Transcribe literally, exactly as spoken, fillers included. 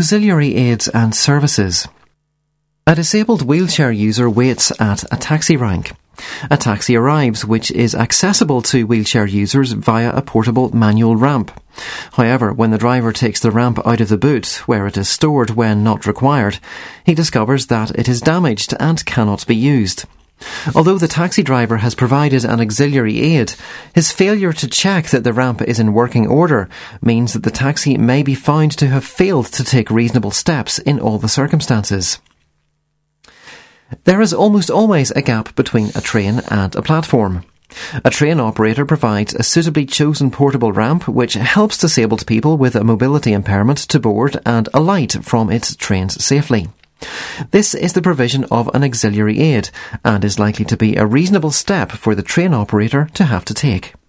Auxiliary aids and services. A disabled wheelchair user waits at a taxi rank. A taxi arrives which is accessible to wheelchair users via a portable manual ramp. However, when the driver takes the ramp out of the boot, where it is stored when not required, he discovers that it is damaged and cannot be used. Although the taxi driver has provided an auxiliary aid, his failure to check that the ramp is in working order means that the taxi may be found to have failed to take reasonable steps in all the circumstances. There is almost always a gap between a train and a platform. A train operator provides a suitably chosen portable ramp which helps disabled people with a mobility impairment to board and alight from its trains safely. This is the provision of an auxiliary aid and is likely to be a reasonable step for the train operator to have to take.